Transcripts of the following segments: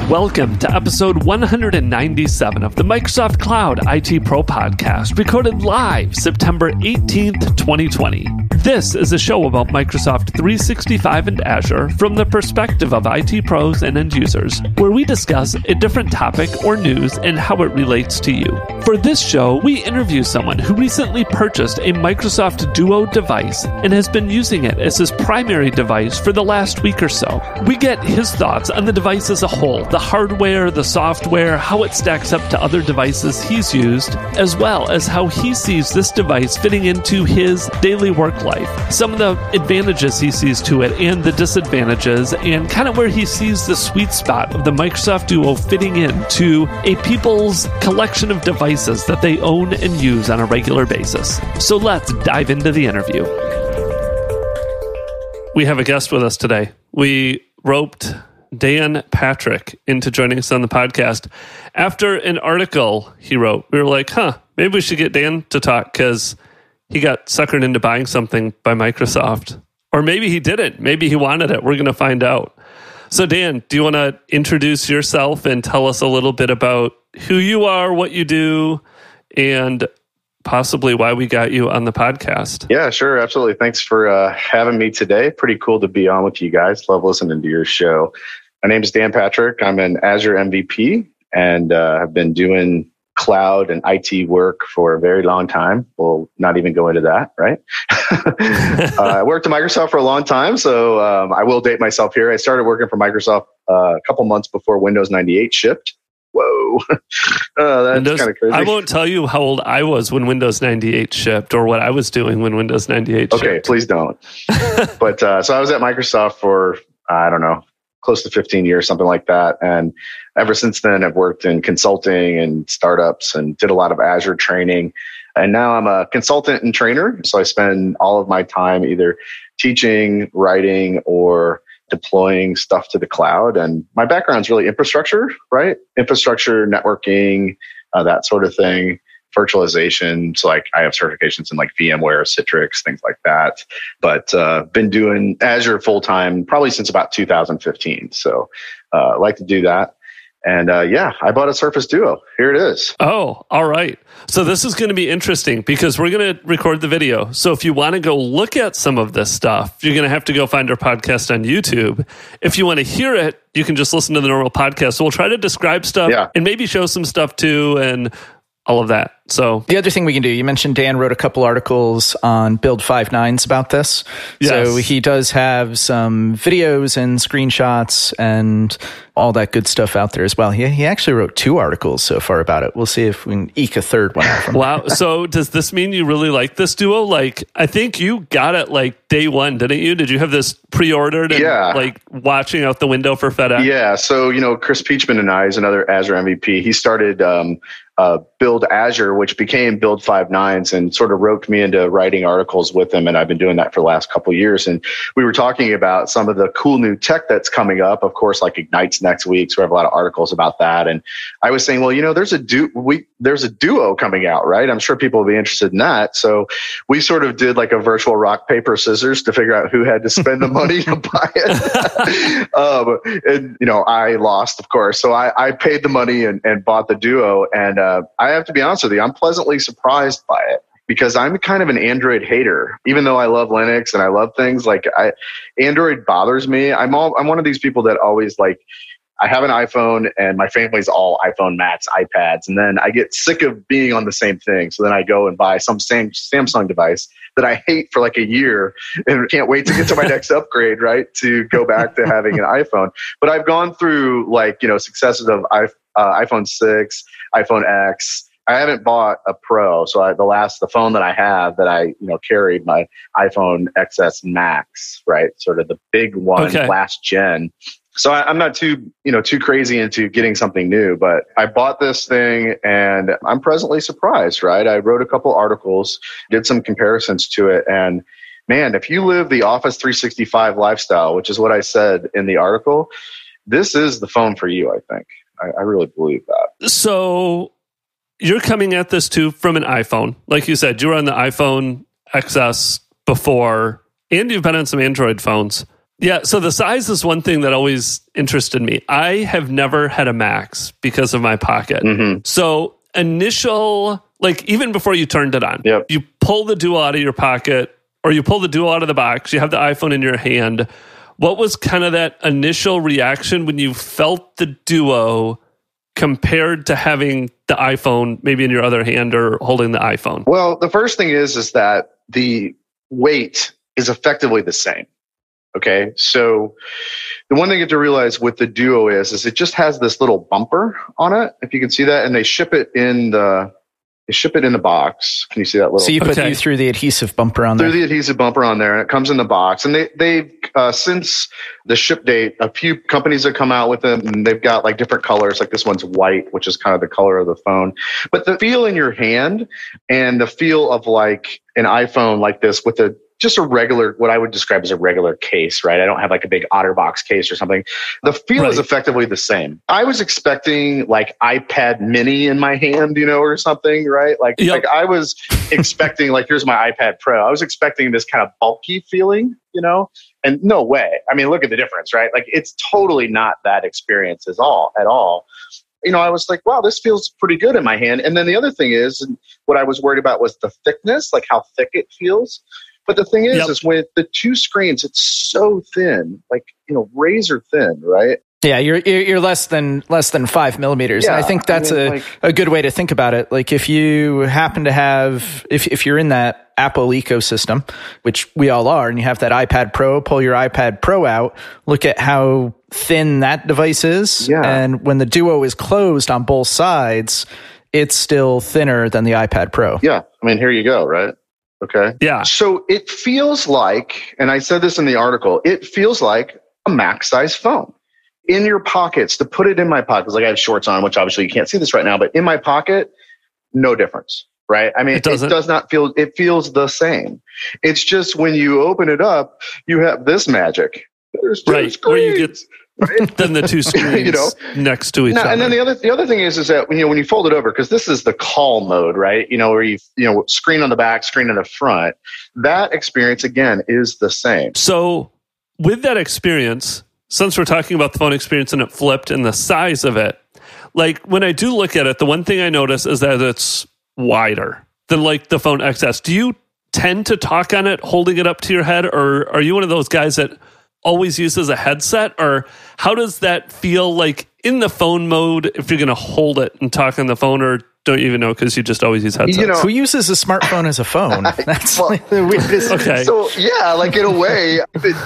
Welcome to episode 197 of the Microsoft Cloud IT Pro Podcast, recorded live September 18th, 2020. This is a show about Microsoft 365 and Azure from the perspective of IT pros and end users, where we discuss a different topic or news and how it relates to you. For this show, we interview someone who recently purchased a Microsoft Duo device and has been using it as his primary device for the last week or so. We get his thoughts on the device as a whole, the hardware, the software, how it stacks up to other devices he's used, as well as how he sees this device fitting into his daily work life, some of the advantages he sees to it and the disadvantages, and kind of where he sees the sweet spot of the Microsoft Duo fitting into a people's collection of devices that they own and use on a regular basis. So let's dive into the interview. We have a guest with us today. We roped Dan Patrick into joining us on the podcast after an article he wrote. We were like, maybe we should get Dan to talk because he got suckered into buying something by Microsoft. Or maybe he didn't. Maybe he wanted it. We're going to find out. So Dan, do you want to introduce yourself and tell us a little bit about who you are, what you do, and possibly why we got you on the podcast? Yeah, sure. Absolutely. Thanks for having me today. Pretty cool to be on with you guys. Love listening to your show. My name is Dan Patrick. I'm an Azure MVP and have been doing cloud and IT work for a very long time. We'll not even go into that, right? I worked at Microsoft for a long time, so I will date myself here. I started working for Microsoft a couple months before Windows 98 shipped. Whoa. That's kind of crazy. I won't tell you how old I was when Windows 98 shipped or what I was doing when Windows 98 shipped. Okay, please don't. But so I was at Microsoft for, I don't know, close to 15 years, something like that. And ever since then, I've worked in consulting and startups and did a lot of Azure training. And now I'm a consultant and trainer. So I spend all of my time either teaching, writing, or deploying stuff to the cloud. And my background's really infrastructure, right? Infrastructure, networking, that sort of thing, virtualization. So like I have certifications in like VMware, Citrix, things like that. But been doing Azure full time probably since about 2015. So I like to do that. And I bought a Surface Duo. Here it is. Oh, all right. So this is going to be interesting because we're going to record the video. So if you want to go look at some of this stuff, you're going to have to go find our podcast on YouTube. If you want to hear it, you can just listen to the normal podcast. So we'll try to describe stuff and maybe show some stuff too and all of that. So the other thing we can do, you mentioned Dan wrote a couple articles on Build 5.9s about this. Yes. So he does have some videos and screenshots and all that good stuff out there as well. He actually wrote 2 articles so far about it. We'll see if we can eke a third one out from him. Wow. So does this mean you really like this Duo? Like, I think you got it like day one, didn't you? Did you have this pre-ordered and like watching out the window for FedEx? Yeah. So, Chris Peachman and I is another Azure MVP. He started Build Azure, which became Build 5.9s, and sort of roped me into writing articles with him. And I've been doing that for the last couple of years. And we were talking about some of the cool new tech that's coming up, of course, like Ignite's next week. So we have a lot of articles about that. And I was saying, well, there's a Duo coming out, right? I'm sure people will be interested in that. So we sort of did like a virtual rock, paper, scissors to figure out who had to spend the money to buy it. And I lost, of course. So I paid the money and bought the Duo. And I have to be honest with you, I'm pleasantly surprised by it because I'm kind of an Android hater. Even though I love Linux and I love things like Android bothers me. I'm one of these people that always like, I have an iPhone and my family's all iPhone Max, iPads. And then I get sick of being on the same thing. So then I go and buy some Samsung device that I hate for like a year and can't wait to get to my next upgrade, right? To go back to having an iPhone. But I've gone through successes of iPhone 6, iPhone X. I haven't bought a Pro. So the phone that I have that I, carried, my iPhone XS Max, right? Sort of the big one, last gen. So I'm not too crazy into getting something new, but I bought this thing and I'm pleasantly surprised, right? I wrote a couple articles, did some comparisons to it. And man, if you live the Office 365 lifestyle, which is what I said in the article, this is the phone for you, I think. I really believe that. So you're coming at this too from an iPhone. Like you said, you were on the iPhone XS before, and you've been on some Android phones. Yeah, so the size is one thing that always interested me. I have never had a Max because of my Pocket. Mm-hmm. So initial, like even before you turned it on, Yep. you pull the Duo out of your pocket, or you pull the Duo out of the box, you have the iPhone in your hand. What was kind of that initial reaction when you felt the Duo compared to having the iPhone maybe in your other hand or holding the iPhone? Well, the first thing is that the weight is effectively the same. Okay. So the one thing you have to realize with the Duo is it just has this little bumper on it, if you can see that, and they ship it in the box. Can you see that little? So you put you through the adhesive bumper on there. Through the adhesive bumper on there, and it comes in the box. And they've since the ship date, a few companies have come out with them, and they've got like different colors. Like this one's white, which is kind of the color of the phone. But the feel in your hand and the feel of like an iPhone like this with just a regular, what I would describe as a regular case, right? I don't have like a big OtterBox case or something. The feel is effectively the same. I was expecting like iPad mini in my hand, or something, right? Like I was expecting like, here's my iPad Pro. I was expecting this kind of bulky feeling, and no way. I mean, look at the difference, right? Like it's totally not that experience at all. I was like, wow, this feels pretty good in my hand. And then the other thing is, and what I was worried about was the thickness, like how thick it feels. But the thing is with the two screens, it's so thin, like, razor thin, right? Yeah, you're less than 5 millimeters. Yeah, and I think that's a good way to think about it. Like if you happen to have, if you're in that Apple ecosystem, which we all are, and you have that iPad Pro, pull your iPad Pro out, look at how thin that device is. Yeah. And when the Duo is closed on both sides, it's still thinner than the iPad Pro. Yeah. I mean, here you go, right? Okay. Yeah. So it feels like, and I said this in the article, it feels like a Max size phone in your pockets. To put it in my pockets, like I have shorts on, which obviously you can't see this right now, but in my pocket, no difference, right? I mean, it does not feel, it feels the same. It's just when you open it up, you have this magic. There's two screens. Where you get then the two screens next to each other. And then the other thing is that when you fold it over, because this is the call mode, right? Where you screen on the back, screen in the front. That experience again is the same. So with that experience, since we're talking about the phone experience and it flipped and the size of it, like when I do look at it, the one thing I notice is that it's wider than like the Phone XS. Do you tend to talk on it holding it up to your head, or are you one of those guys that always uses a headset? Or how does that feel like in the phone mode if you're going to hold it and talk on the phone, or don't you even know because you just always use headsets? Who uses a smartphone as a phone? That's the weirdest. Okay. So yeah, like in a way,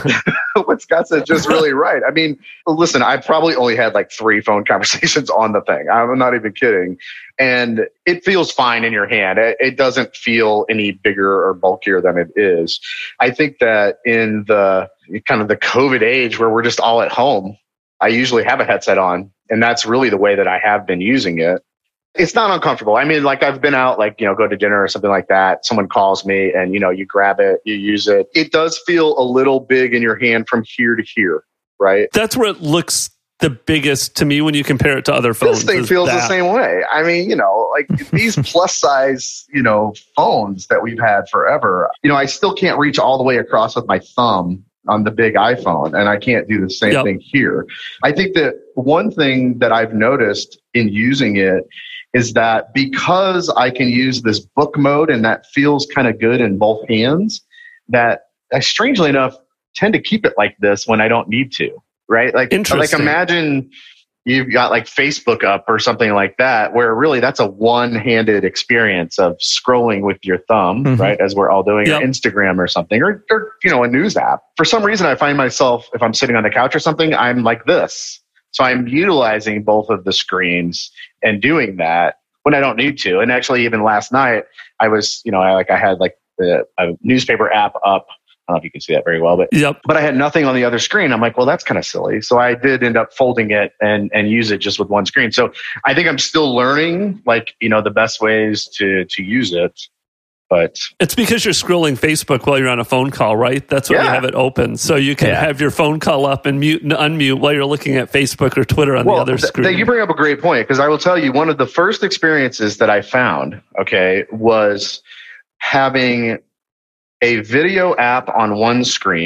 what Scott said just really right. I mean, listen, I probably only had like 3 phone conversations on the thing. I'm not even kidding. And it feels fine in your hand. It doesn't feel any bigger or bulkier than it is. I think that in the kind of the COVID age where we're just all at home, I usually have a headset on, and that's really the way that I have been using it. It's not uncomfortable. I mean, like I've been out, like, go to dinner or something like that. Someone calls me and, you grab it, you use it. It does feel a little big in your hand from here to here, right? That's where it looks the biggest to me when you compare it to other phones. This thing feels the same way. I mean, like these plus size, phones that we've had forever, I still can't reach all the way across with my thumb on the big iPhone, and I can't do the same thing here. I think that one thing that I've noticed in using it is that because I can use this book mode and that feels kind of good in both hands, that I strangely enough tend to keep it like this when I don't need to, right? Like imagine you've got like Facebook up or something like that, where really that's a one-handed experience of scrolling with your thumb, right? As we're all doing, or Instagram or something, or a news app. For some reason, I find myself, if I'm sitting on the couch or something, I'm like this. So I'm utilizing both of the screens and doing that when I don't need to. And actually, even last night, I was, I had like a newspaper app up. I don't know if you can see that very well, but I had nothing on the other screen. I'm like, well, that's kind of silly. So I did end up folding it and use it just with one screen. So I think I'm still learning, like, the best ways to use it. But it's because you're scrolling Facebook while you're on a phone call, right? That's why you have it open. So you can have your phone call up and mute and unmute while you're looking at Facebook or Twitter on the other screen. You bring up a great point, because I will tell you, one of the first experiences that I found, was having a video app on one screen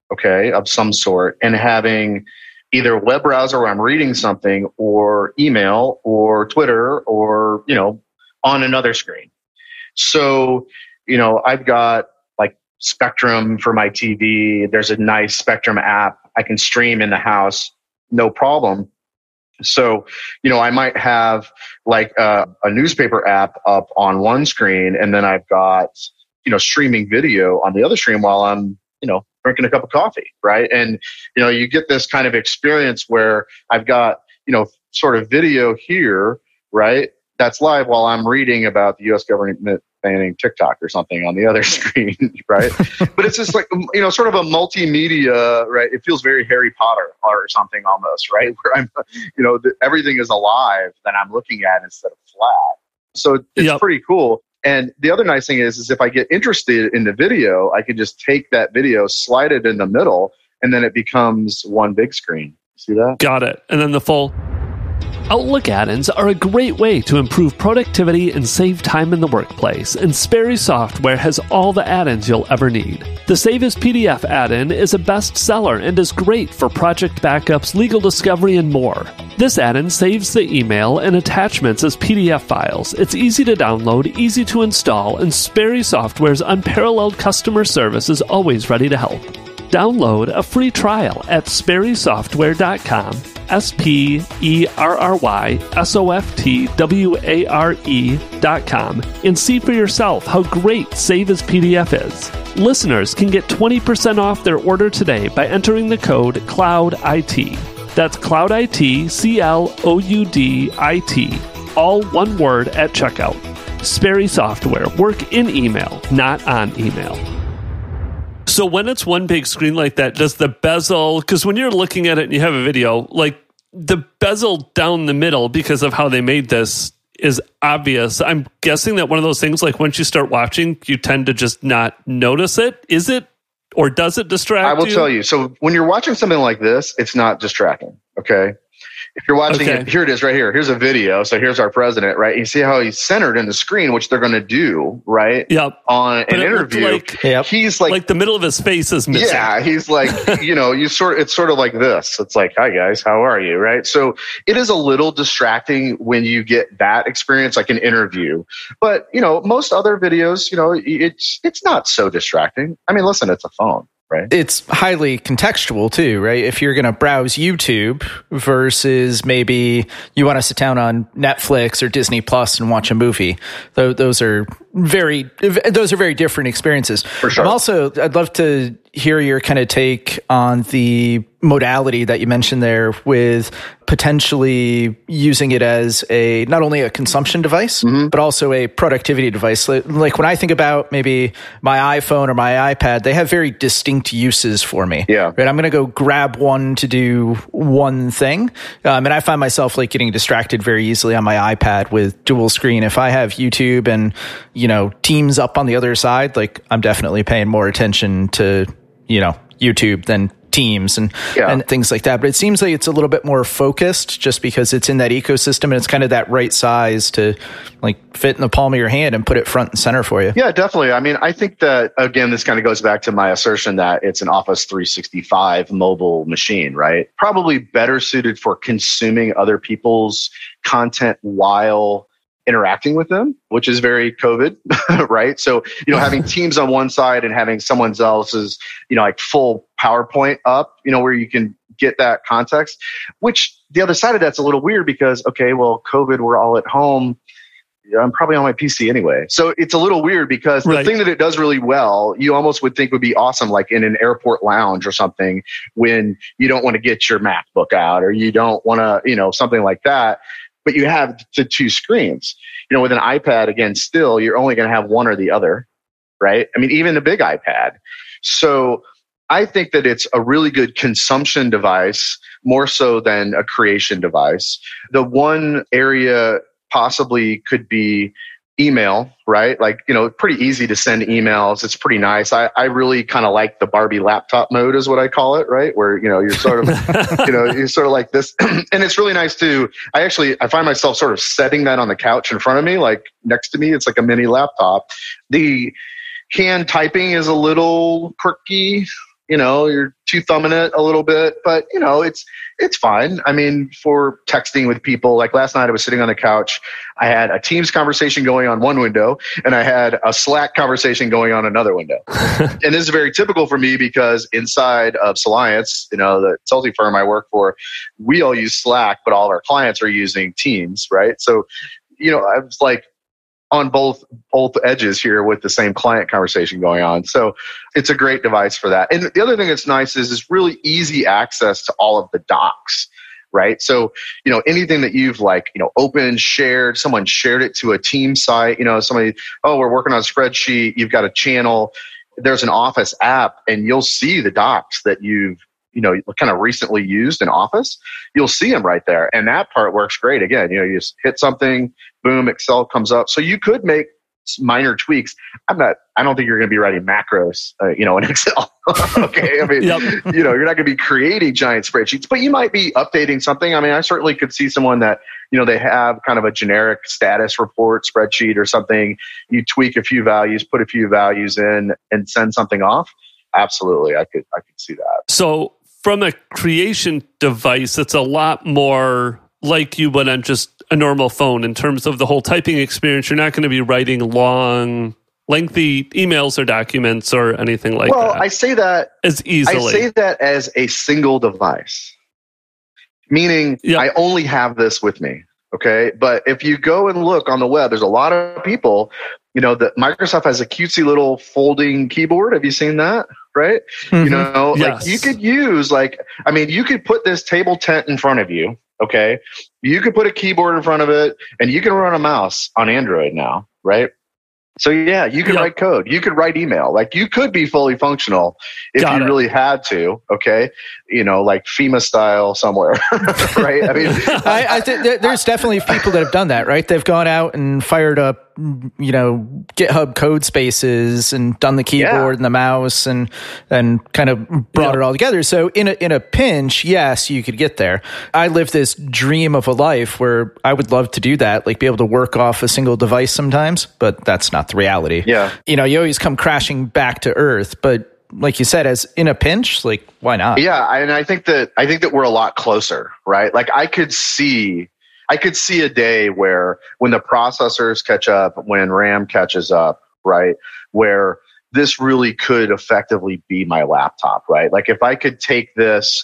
okay, of some sort, and having either a web browser where I'm reading something or email or Twitter or, on another screen. So, I've got like Spectrum for my TV. There's a nice Spectrum app. I can stream in the house, no problem. So, I might have like a newspaper app up on one screen, and then I've got, streaming video on the other screen while I'm, drinking a cup of coffee, right? And, you get this kind of experience where I've got, sort of video here, right? That's live while I'm reading about the U.S. government banning TikTok or something on the other screen, right? But it's just like, sort of a multimedia, right? It feels very Harry Potter or something almost, right? Where I'm, everything is alive that I'm looking at instead of flat. So it's pretty cool. And the other nice thing is if I get interested in the video, I can just take that video, slide it in the middle, and then it becomes one big screen. See that? Got it. And then the full Outlook add-ins are a great way to improve productivity and save time in the workplace, and Sperry Software has all the add-ins you'll ever need. The Save as PDF add-in is a bestseller and is great for project backups, legal discovery, and more. This add-in saves the email and attachments as PDF files. It's easy to download, easy to install, and Sperry Software's unparalleled customer service is always ready to help. Download a free trial at sperrysoftware.com, SPERRYSOFTWARE.com, and see for yourself how great Save as PDF is. Listeners can get 20% off their order today by entering the code CLOUDIT. That's CLOUDIT, CLOUDIT, all one word at checkout. Sperry Software, work in email, not on email. So when it's one big screen like that, does the bezel, because when you're looking at it and you have a video, like the bezel down the middle, because of how they made this, is obvious. I'm guessing that one of those things, like once you start watching, you tend to just not notice it. Is it, or does it distract you? I will tell you. So when you're watching something like this, it's not distracting, okay? If you're watching it, here it is right here. Here's a video. So here's our president, right? You see how he's centered in the screen, which they're going to do, right? Yep. On an interview. He's like the middle of his face is missing. Yeah, he's like, it's sort of like this. It's like, hi guys, how are you, right? So it is a little distracting when you get that experience, like an interview. But, most other videos, it's not so distracting. I mean, listen, it's a phone. Right. It's highly contextual too, right? If you're going to browse YouTube versus maybe you want to sit down on Netflix or Disney Plus and watch a movie, those are very different experiences. For sure. I'd love to hear your kind of take on the modality that you mentioned there with potentially using it as not only a consumption device, but also a productivity device. Like when I think about maybe my iPhone or my iPad, they have very distinct uses for me. Yeah. Right. I'm going to go grab one to do one thing. And I find myself like getting distracted very easily on my iPad with dual screen. If I have YouTube and, Teams up on the other side, like I'm definitely paying more attention to, YouTube than Teams and things like that. But it seems like it's a little bit more focused just because it's in that ecosystem and it's kind of that right size to like fit in the palm of your hand and put it front and center for you. Yeah, definitely. I mean, I think that, again, this kind of goes back to my assertion that it's an Office 365 mobile machine, right? Probably better suited for consuming other people's content while interacting with them, which is very COVID, right? So, having Teams on one side and having someone else's, like full PowerPoint up, where you can get that context, which the other side of that's a little weird because, okay, well, COVID, we're all at home. I'm probably on my PC anyway. So it's a little weird because the thing that it does really well, you almost would think would be awesome, like in an airport lounge or something, when you don't want to get your MacBook out or you don't want to, something like that. But you have the two screens. With an iPad, again, still, you're only going to have one or the other, right? I mean, even a big iPad. So I think that it's a really good consumption device, more so than a creation device. The one area possibly could be email, right? Like, pretty easy to send emails. It's pretty nice. I really kind of like the Barbie laptop mode is what I call it, right? Where, you're sort of, you're sort of like this. And it's really nice too. I find myself sort of setting that on the couch in front of me, like next to me. It's like a mini laptop. The hand typing is a little quirky, you're two thumbing it a little bit, but it's fine. I mean, for texting with people, like last night I was sitting on the couch. I had a Teams conversation going on one window and I had a Slack conversation going on another window. And this is very typical for me because inside of Soliance, the consulting firm I work for, we all use Slack, but all of our clients are using Teams, right? So, I was like, on both edges here with the same client conversation going on. So it's a great device for that. And the other thing that's nice is it's really easy access to all of the docs, right? So, anything that you've opened, shared, someone shared it to a team site, somebody, we're working on a spreadsheet, you've got a channel, there's an Office app, and you'll see the docs that you've kind of recently used in Office. You'll see them right there. And that part works great. Again, you just hit something, boom, Excel comes up. So you could make minor tweaks. I don't think you're going to be writing macros, in Excel. Okay. I mean, you're not going to be creating giant spreadsheets, but you might be updating something. I mean, I certainly could see someone that, they have kind of a generic status report spreadsheet or something. You tweak a few values, put a few values in and send something off. Absolutely. I could see that. So from a creation device, it's a lot more like you would on just a normal phone in terms of the whole typing experience. You're not going to be writing long, lengthy emails or documents or anything like that. Well, I say that as easily. I say that as a single device, meaning I only have this with me. Okay. But if you go and look on the web, there's a lot of people, that Microsoft has a cutesy little folding keyboard. Have you seen that? Right? Mm-hmm. Yes. You could use you could put this table tent in front of you. Okay. You could put a keyboard in front of it and you can run a mouse on Android now. Right? So you could write code. You could write email. You could be fully functional if you really had to. Okay. Like FEMA style somewhere. Right. I mean, I think there's definitely people that have done that, right? They've gone out and fired up, GitHub code spaces and done the keyboard and the mouse and kind of brought it all together. So in a pinch, yes, you could get there. I live this dream of a life where I would love to do that, be able to work off a single device sometimes, but that's not the reality. Yeah. You always come crashing back to earth, but like you said, as in a pinch, why not? Yeah. And I think that we're a lot closer, right? I could see a day where when the processors catch up, when RAM catches up, right? Where this really could effectively be my laptop, right? If I could take this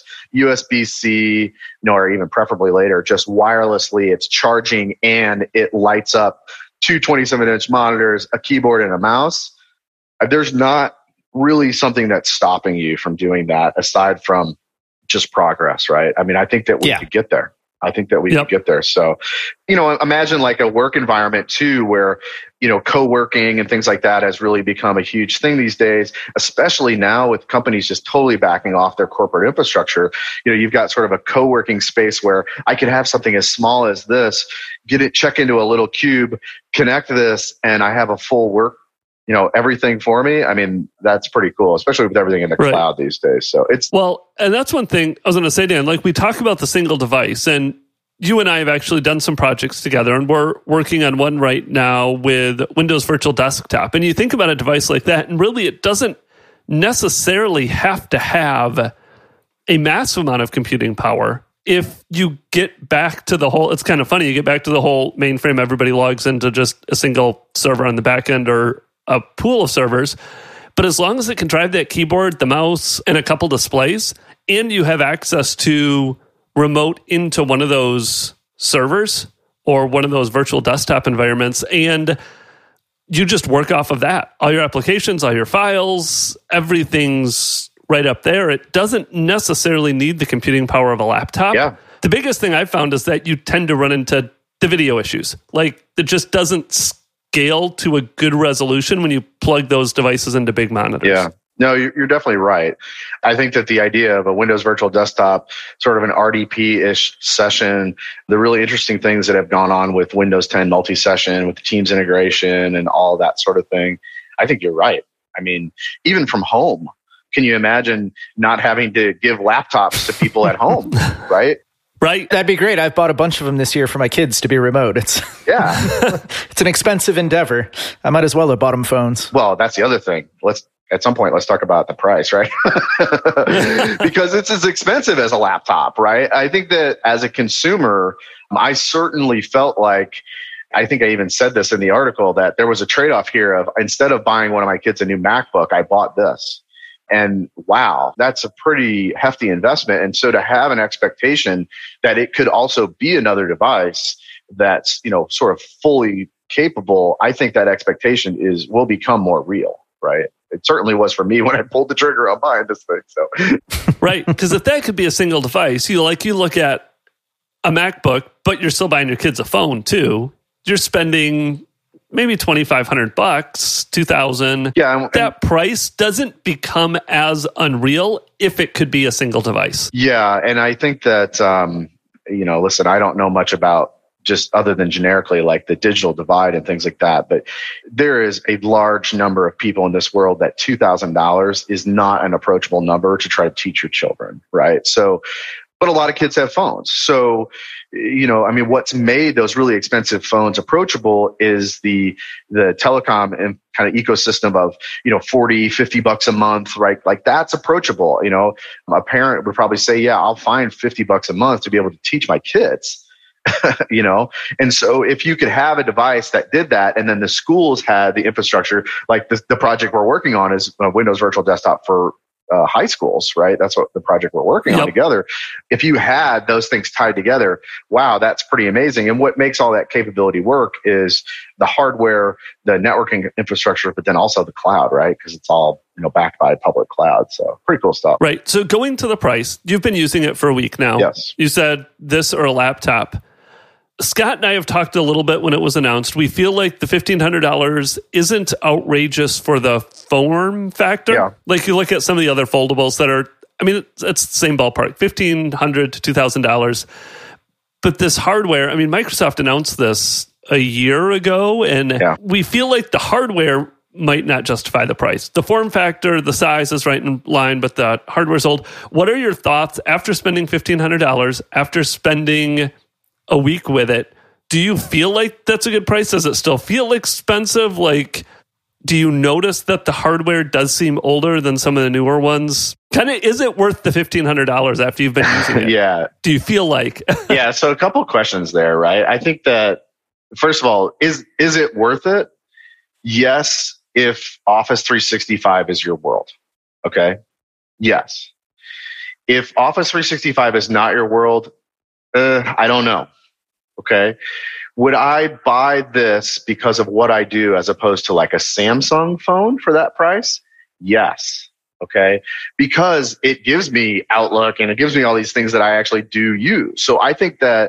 USB-C, or even preferably later, just wirelessly, it's charging and it lights up two 27-inch monitors, a keyboard and a mouse. There's not really something that's stopping you from doing that aside from just progress, right? I mean, I think that we could get there. I think that we could get there. So, imagine a work environment too, where, co-working and things like that has really become a huge thing these days, especially now with companies just totally backing off their corporate infrastructure. You've got sort of a co-working space where I could have something as small as this, check into a little cube, connect this, and I have a full work, everything for me. I mean, that's pretty cool, especially with everything in the cloud these days. So and that's one thing I was going to say, Dan, we talk about the single device, and you and I have actually done some projects together, and we're working on one right now with Windows Virtual Desktop. And you think about a device like that, and really it doesn't necessarily have to have a massive amount of computing power. If you get back to the whole, it's kind of funny, you get back to the whole mainframe, everybody logs into just a single server on the back end or a pool of servers. But as long as it can drive that keyboard, the mouse, and a couple displays, and you have access to remote into one of those servers or one of those virtual desktop environments, and you just work off of that. All your applications, all your files, everything's right up there. It doesn't necessarily need the computing power of a laptop. Yeah. The biggest thing I've found is that you tend to run into the video issues. It just doesn't scale to a good resolution when you plug those devices into big monitors. Yeah. No, you're definitely right. I think that the idea of a Windows Virtual Desktop, sort of an RDP-ish session, the really interesting things that have gone on with Windows 10 multi-session, with the Teams integration and all that sort of thing, I think you're right. I mean, even from home, can you imagine not having to give laptops to people at home, right? Right. That'd be great. I've bought a bunch of them this year for my kids to be remote. It's an expensive endeavor. I might as well have bought them phones. Well, that's the other thing. Let's at some point, let's talk about the price, right? Because it's as expensive as a laptop, right? I think that as a consumer, I certainly felt like, I think I even said this in the article, that there was a trade-off here of, instead of buying one of my kids a new MacBook, I bought this. And wow, that's a pretty hefty investment. And so to have an expectation that it could also be another device that's, sort of fully capable, I think that expectation will become more real, right? It certainly was for me when I pulled the trigger on buying this thing. So right, because if that could be a single device, you look at a MacBook, but you're still buying your kids a phone too. You're spending maybe $2,500, $2,000. Yeah, that price doesn't become as unreal if it could be a single device. Yeah, and I think that listen, I don't know much about, just other than generically, like the digital divide and things like that. But there is a large number of people in this world that $2,000 is not an approachable number to try to teach your children, right? So, but a lot of kids have phones. So, what's made those really expensive phones approachable is the telecom and kind of ecosystem of, $40, $50 a month, right? Like that's approachable. A parent would probably say, yeah, I'll find $50 a month to be able to teach my kids. And so if you could have a device that did that, and then the schools had the infrastructure, like the project we're working on is Windows Virtual Desktop for high schools, right? That's what the project we're working on together. If you had those things tied together, wow, that's pretty amazing. And what makes all that capability work is the hardware, the networking infrastructure, but then also the cloud, right? Because it's all backed by a public cloud. So pretty cool stuff. Right. So going to the price, you've been using it for a week now. Yes. You said this or a laptop. Scott and I have talked a little bit when it was announced. We feel like the $1,500 isn't outrageous for the form factor. Yeah. Like you look at some of the other foldables that are, it's the same ballpark, $1,500 to $2,000. But this hardware, Microsoft announced this a year ago, and we feel like the hardware might not justify the price. The form factor, the size is right in line, but the hardware's old. What are your thoughts after spending $1,500, after spending a week with it? Do you feel like that's a good price? Does it still feel expensive? Like, do you notice that the hardware does seem older than some of the newer ones? Is it worth the $1,500 after you've been using it? Yeah. Do you feel like? Yeah. So a couple of questions there, right? I think that, first of all, is it worth it? Yes, if Office 365 is your world. Okay. Yes. If Office 365 is not your world, I don't know. Okay. Would I buy this because of what I do as opposed to like a Samsung phone for that price? Yes. Okay. Because it gives me Outlook and it gives me all these things that I actually do use. So I think that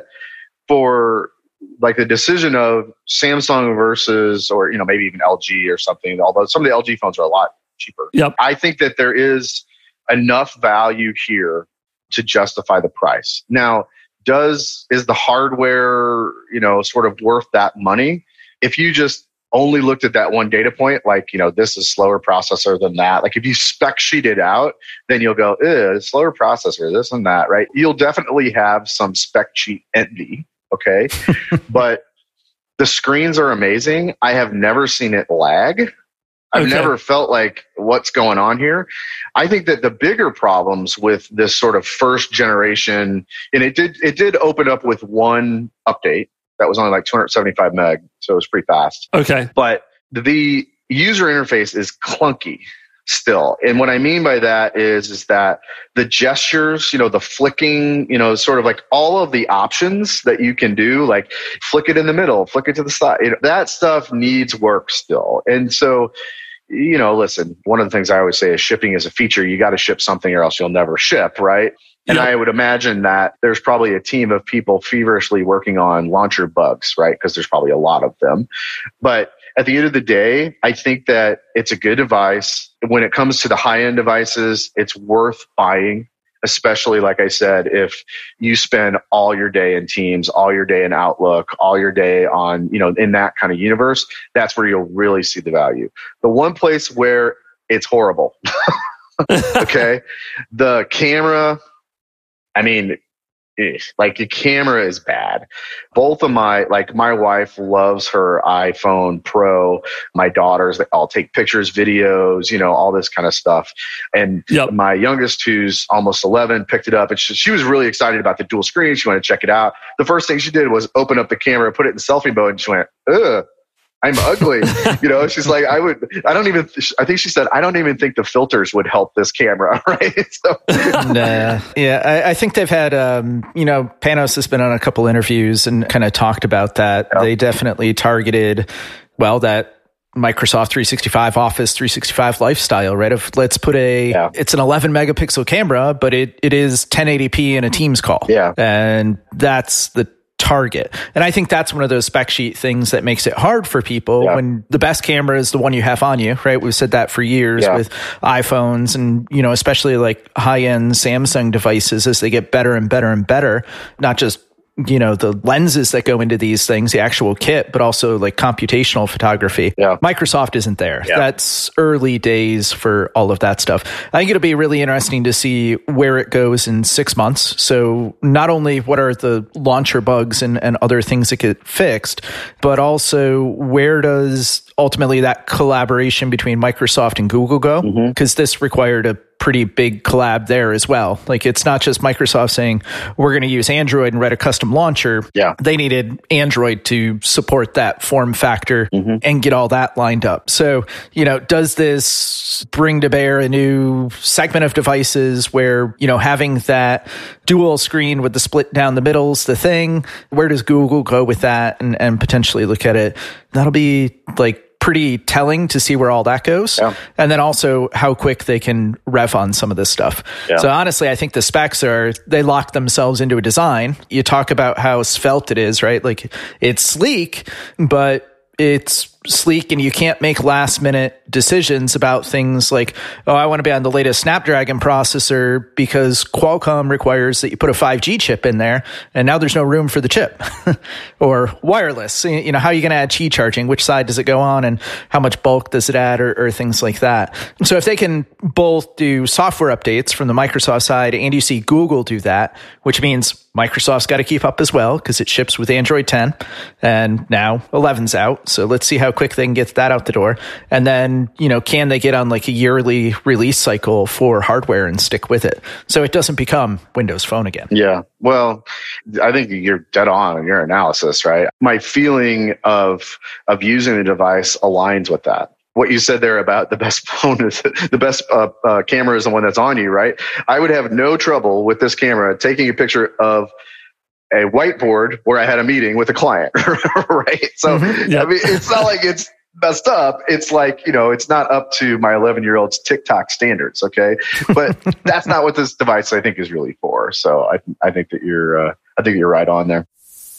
for like the decision of Samsung versus, or, maybe even LG or something, although some of the LG phones are a lot cheaper. Yep. I think that there is enough value here to justify the price. Now, is the hardware, sort of worth that money? If you just only looked at that one data point, like, this is slower processor than that. Like if you spec sheet it out, then you'll go, slower processor, this and that, right? You'll definitely have some spec sheet envy. Okay. But the screens are amazing. I have never seen it lag. I've never felt like what's going on here. I think that the bigger problems with this sort of first generation, and it did open up with one update that was only like 275 meg, so it was pretty fast. Okay. But the user interface is clunky still. And what I mean by that is that the gestures, the flicking, sort of like all of the options that you can do, like flick it in the middle, flick it to the side, that stuff needs work still. And so, listen, one of the things I always say is shipping is a feature. You got to ship something or else you'll never ship, right? And I would imagine that there's probably a team of people feverishly working on launcher bugs, right? Because there's probably a lot of them. But at the end of the day, I think that it's a good device. When it comes to the high-end devices, it's worth buying, especially, like I said, if you spend all your day in Teams, all your day in Outlook, all your day on, in that kind of universe, that's where you'll really see the value. The one place where it's horrible, okay, the camera, like the camera is bad. Both of my wife loves her iPhone Pro. My daughters, they all take pictures, videos, all this kind of stuff. And my youngest, who's almost 11, picked it up, and she was really excited about the dual screen. She wanted to check it out. The first thing she did was open up the camera, put it in selfie mode, and she went, ugh. I'm ugly. She's like, I think she said, I don't even think the filters would help this camera. Right. So. Nah. Yeah. I think they've had, Panos has been on a couple interviews and kind of talked about that. Yep. They definitely targeted, that Microsoft 365 Office 365 lifestyle, right? Of let's put it's an 11 megapixel camera, but it is 1080p in a Teams call. Yeah. And that's the target. And I think that's one of those spec sheet things that makes it hard for people when the best camera is the one you have on you, right? We've said that for years with iPhones and, especially like high-end Samsung devices as they get better and better and better, not just the lenses that go into these things, the actual kit, but also like computational photography. Yeah. Microsoft isn't there. Yeah. That's early days for all of that stuff. I think it'll be really interesting to see where it goes in 6 months. So not only what are the launcher bugs and other things that get fixed, but also where does ultimately that collaboration between Microsoft and Google go? Because this required a pretty big collab there as well. Like it's not just Microsoft saying we're going to use Android and write a custom launcher. Yeah. They needed Android to support that form factor and get all that lined up. So, does this bring to bear a new segment of devices where, having that dual screen with the split down the middle is the thing? Where does Google go with that and potentially look at it? That'll be like pretty telling to see where all that goes. Yeah. And then also how quick they can rev on some of this stuff. Yeah. So honestly, I think the specs they lock themselves into a design. You talk about how svelte it is, right? Like it's sleek, but it's sleek and you can't make last minute decisions about things like, I want to be on the latest Snapdragon processor because Qualcomm requires that you put a 5G chip in there and now there's no room for the chip. Or wireless, how are you going to add Qi charging? Which side does it go on and how much bulk does it add or things like that? So if they can both do software updates from the Microsoft side and you see Google do that, which means Microsoft's got to keep up as well because it ships with Android 10 and now 11's out. So let's see how quick they can get that out the door. And then, can they get on like a yearly release cycle for hardware and stick with it so it doesn't become Windows Phone again? Yeah. Well, I think you're dead on in your analysis, right? My feeling of using the device aligns with that. What you said there about the best phone is the best camera is the one that's on you, right? I would have no trouble with this camera taking a picture of a whiteboard where I had a meeting with a client, right? So, I mean, it's not like it's messed up. It's like, it's not up to my 11-year-old's TikTok standards, okay? But that's not what this device, I think, is really for. So I think that you're right on there.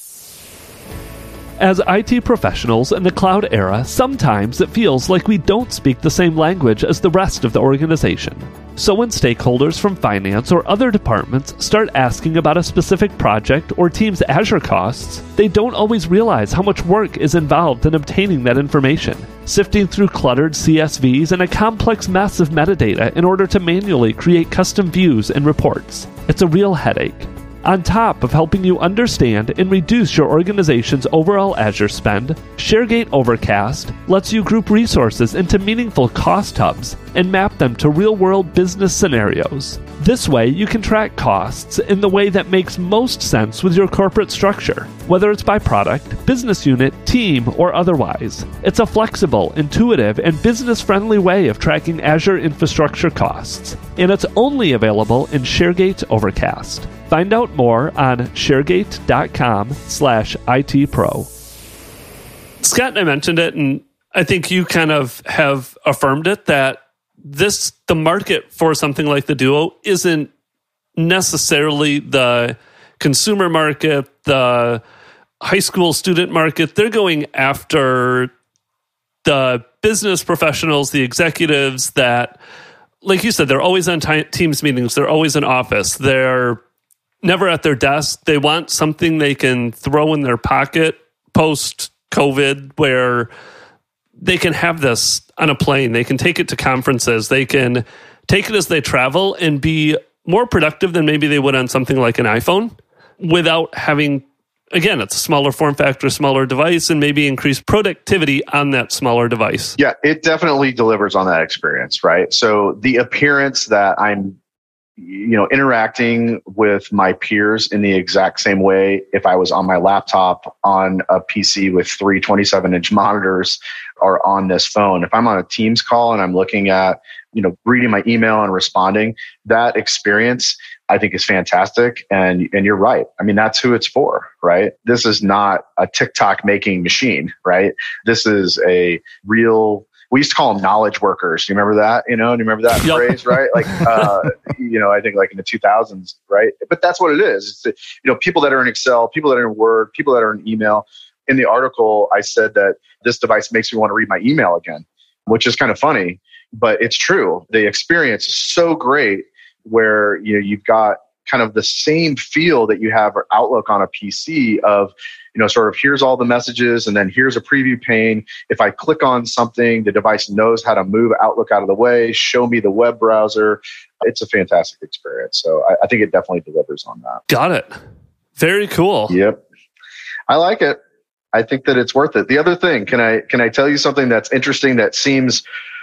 As IT professionals in the cloud era, sometimes it feels like we don't speak the same language as the rest of the organization. So when stakeholders from finance or other departments start asking about a specific project or team's Azure costs, they don't always realize how much work is involved in obtaining that information, sifting through cluttered CSVs and a complex mess of metadata in order to manually create custom views and reports. It's a real headache. On top of helping you understand and reduce your organization's overall Azure spend, ShareGate Overcast lets you group resources into meaningful cost hubs and map them to real-world business scenarios. This way, you can track costs in the way that makes most sense with your corporate structure, whether it's by product, business unit, team, or otherwise. It's a flexible, intuitive, and business-friendly way of tracking Azure infrastructure costs, and it's only available in ShareGate Overcast. Find out more on sharegate.com/ITPro. Scott and I mentioned it, and I think you kind of have affirmed it, that the market for something like the Duo isn't necessarily the consumer market, the high school student market. They're going after the business professionals, the executives that, like you said, they're always on Teams meetings, they're always in office, they're never at their desk. They want something they can throw in their pocket post-COVID where they can have this on a plane. They can take it to conferences. They can take it as they travel and be more productive than maybe they would on something like an iPhone. without having, again, it's a smaller form factor, smaller device, and maybe increased productivity on that smaller device. Yeah, it definitely delivers on that experience, right? So the appearance that I'm interacting with my peers in the exact same way if I was on my laptop, on a PC with 3 27-inch monitors, or on this phone. If I'm on a Teams call and I'm looking at, reading my email and responding, that experience I think is fantastic. And you're right. I mean, that's who it's for, right? This is not a TikTok making machine, right? This is a real, we used to call them knowledge workers. You remember that? Do you remember that phrase, right? Like, I think like in the 2000s, right? But that's what it is. It's, people that are in Excel, people that are in Word, people that are in email. In the article, I said that this device makes me want to read my email again, which is kind of funny, but it's true. The experience is so great where, you've got kind of the same feel that you have Outlook on a PC of, sort of here's all the messages and then here's a preview pane. If I click on something, the device knows how to move Outlook out of the way, show me the web browser. It's a fantastic experience. So I think it definitely delivers on that. Got it. Very cool. Yep. I like it. I think that it's worth it. The other thing, can I tell you something that's interesting that seems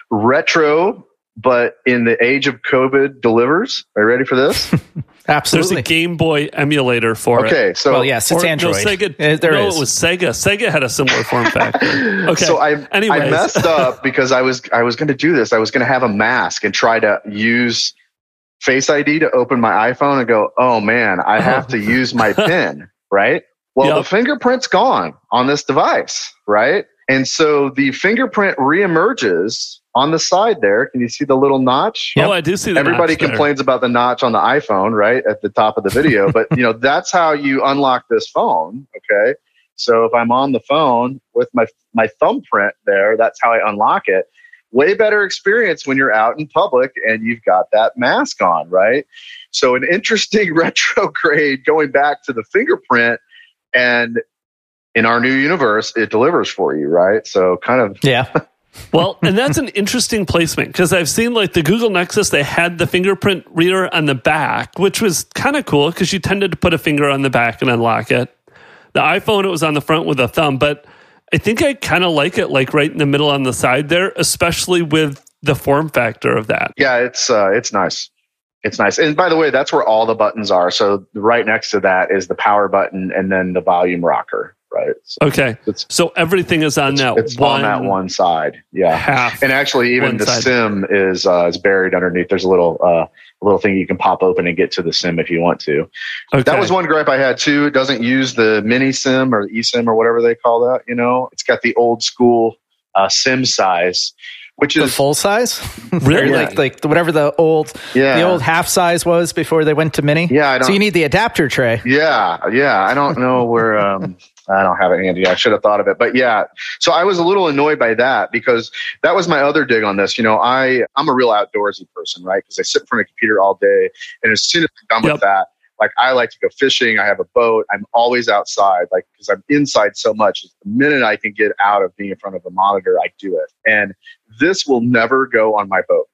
retro, but in the age of COVID delivers? Are you ready for this? Absolutely. There's a Game Boy emulator for it. Okay, so yes, it's Android. No, Sega, it was Sega. Sega had a similar form factor. Okay. So I messed up because I was going to do this. I was going to have a mask and try to use Face ID to open my iPhone and go, oh man, I have to use my PIN, right? Well, the fingerprint's gone on this device, right? And so the fingerprint reemerges on the side there. Can you see the little notch? Oh, I do see that. Everybody complains about the notch on the iPhone, right? At the top of the video. But, that's how you unlock this phone, okay? So if I'm on the phone with my thumbprint there, that's how I unlock it. Way better experience when you're out in public and you've got that mask on, right? So an interesting retrograde going back to the fingerprint, and in our new universe, it delivers for you, right? So kind of... Yeah. Well, and that's an interesting placement because I've seen like the Google Nexus, they had the fingerprint reader on the back, which was kind of cool because you tended to put a finger on the back and unlock it. The iPhone, it was on the front with a thumb, but I think I kind of like it like right in the middle on the side there, especially with the form factor of that. Yeah, it's nice. It's nice. And by the way, that's where all the buttons are. So right next to that is the power button and then the volume rocker, right? Okay. So everything is on that it's on that one side. Yeah. Half. And actually even the SIM is buried underneath. There's a little thing you can pop open and get to the SIM if you want to. Okay. That was one gripe I had too. It doesn't use the mini SIM or eSIM or whatever they call that. It's got the old school SIM size, which is the full size. Really? like whatever the old half size was before they went to mini. Yeah. So you need the adapter tray. Yeah. I don't know where. I don't have it handy. I should have thought of it, but yeah. So I was a little annoyed by that because that was my other dig on this. I'm a real outdoorsy person, right? Because I sit in front of a computer all day, and as soon as I'm done with that, like I like to go fishing. I have a boat. I'm always outside, like because I'm inside so much. The minute I can get out of being in front of a monitor, I do it. And this will never go on my boat.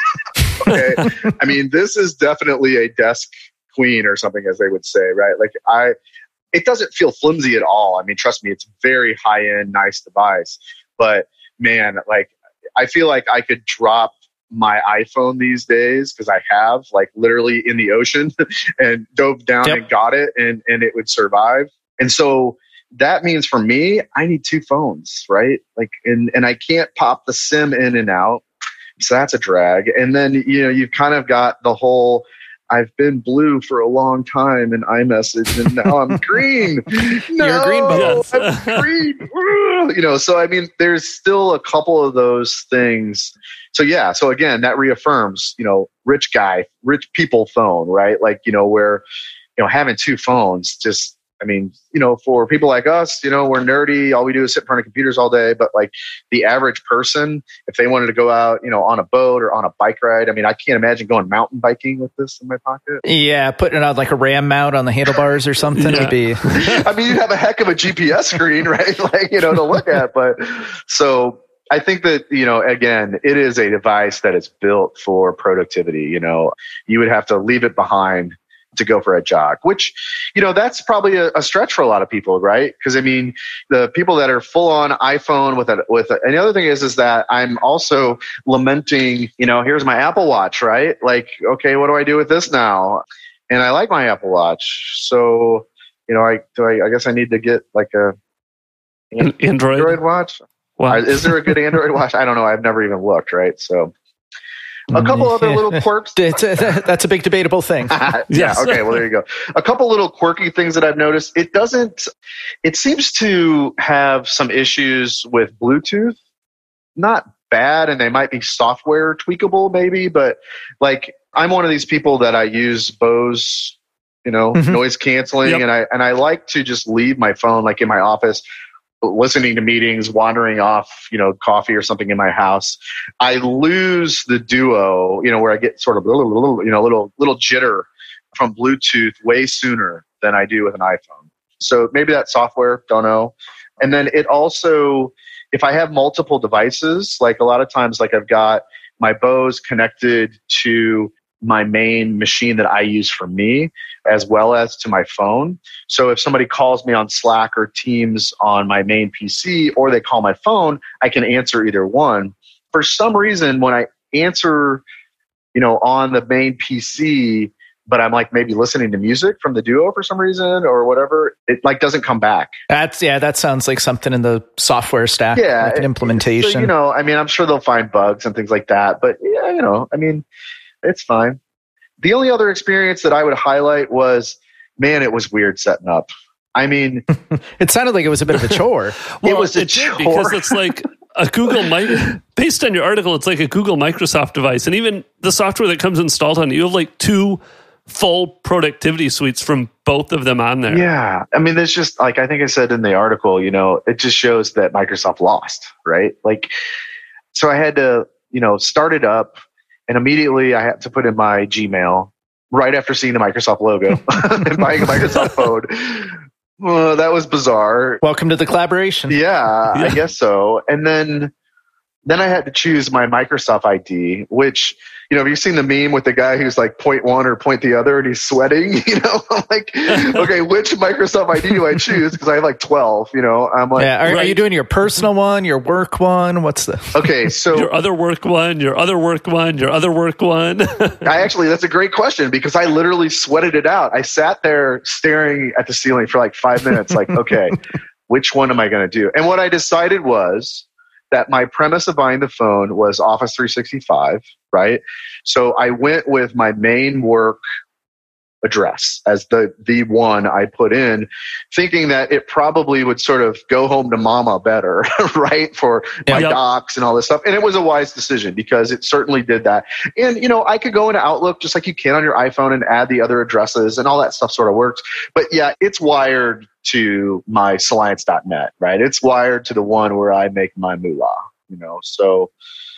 Okay, I mean, this is definitely a desk queen or something, as they would say, right? Like it doesn't feel flimsy at all. I mean, trust me, it's a very high end, nice device. But man, like I feel like I could drop my iPhone these days because I have like literally in the ocean and dove down and got it and it would survive. And so that means for me, I need two phones, right? Like, and I can't pop the SIM in and out. So that's a drag. And then, you've kind of got the whole, I've been blue for a long time in iMessage and now I'm green. No, you're a green bubble. I'm green. So I mean, there's still a couple of those things. So yeah. So again, that reaffirms, rich people phone, right? Like, where, having two phones just, I mean, for people like us, we're nerdy. All we do is sit in front of computers all day. But like the average person, if they wanted to go out, on a boat or on a bike ride, I mean, I can't imagine going mountain biking with this in my pocket. Yeah, putting it on like a RAM mount on the handlebars or something would be. I mean, you'd have a heck of a GPS screen, right? Like, to look at. But so I think that, again, it is a device that is built for productivity. You would have to leave it behind to go for a jog, which, that's probably a stretch for a lot of people, right? Because I mean, the people that are full on iPhone and the other thing is that I'm also lamenting, here's my Apple Watch, right? Like, okay, what do I do with this now? And I like my Apple Watch. So, I guess I need to get like a Android watch. Wow. Is there a good Android watch? I don't know. I've never even looked, right? So a couple other little quirks. That's a big debatable thing. Yeah. Okay. Well, there you go. A couple little quirky things that I've noticed. It seems to have some issues with Bluetooth. Not bad, and they might be software tweakable maybe, but like I'm one of these people that I use Bose, noise canceling. Yep. And I like to just leave my phone like in my office, listening to meetings, wandering off, coffee or something in my house. I lose the Duo, where I get sort of little jitter from Bluetooth way sooner than I do with an iPhone. So maybe that's software, don't know. And then it also, if I have multiple devices, like a lot of times, like I've got my Bose connected to my main machine that I use for me, as well as to my phone. So if somebody calls me on Slack or Teams on my main PC, or they call my phone, I can answer either one. For some reason, when I answer, on the main PC, but I'm like maybe listening to music from the Duo for some reason or whatever, it like doesn't come back. That sounds like something in the software stack, like an implementation. So, I'm sure they'll find bugs and things like that, but it's fine. The only other experience that I would highlight was, man, it was weird setting up. I mean, it sounded like it was a bit of a chore. Well, it was a chore because it's like a Google based on your article, it's like a Google Microsoft device, and even the software that comes installed on it, you have like 2 full productivity suites from both of them on there. Yeah. I mean, there's just like, I think I said in the article, it just shows that Microsoft lost, right? Like, so I had to, start it up, and immediately I had to put in my Gmail right after seeing the Microsoft logo and buying a Microsoft phone. Well, that was bizarre. Welcome to the collaboration. Yeah, I guess so. And then I had to choose my Microsoft ID, which, have you seen the meme with the guy who's like point one or point the other and he's sweating? I'm like, okay, which Microsoft ID do I choose? Because I have like 12, I'm like, are you doing your personal one, your work one? What's the... Okay, so your other work one, your other work one, your other work one. That's a great question, because I literally sweated it out. I sat there staring at the ceiling for like 5 minutes, like, okay, which one am I going to do? And what I decided was that my premise of buying the phone was Office 365, right? So I went with my main work address as the one I put in, thinking that it probably would sort of go home to mama better, right? For my docs and all this stuff. And it was a wise decision, because it certainly did that. And, I could go into Outlook just like you can on your iPhone and add the other addresses, and all that stuff sort of works. But yeah, it's wired to my Science.net, right? It's wired to the one where I make my moolah, so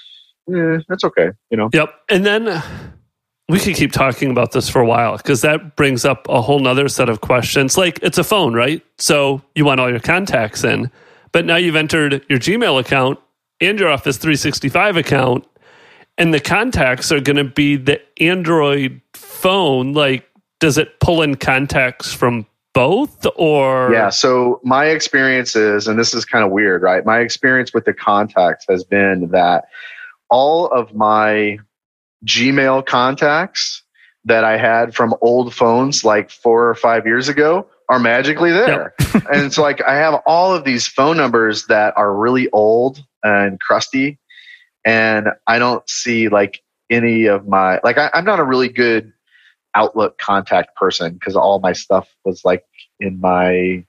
that's okay, Yep. And then we could keep talking about this for a while, because that brings up a whole nother set of questions. Like, it's a phone, right? So you want all your contacts in, but now you've entered your Gmail account and your Office 365 account, and the contacts are going to be the Android phone. Like, does it pull in contacts from both, or? Yeah, so my experience is, and this is kind of weird, right? My experience with the contacts has been that all of my Gmail contacts that I had from old phones like 4 or 5 years ago are magically there. Yep. And it's like I have all of these phone numbers that are really old and crusty, and I don't see like any of my, like I'm not a really good Outlook contact person, because all my stuff was like in my,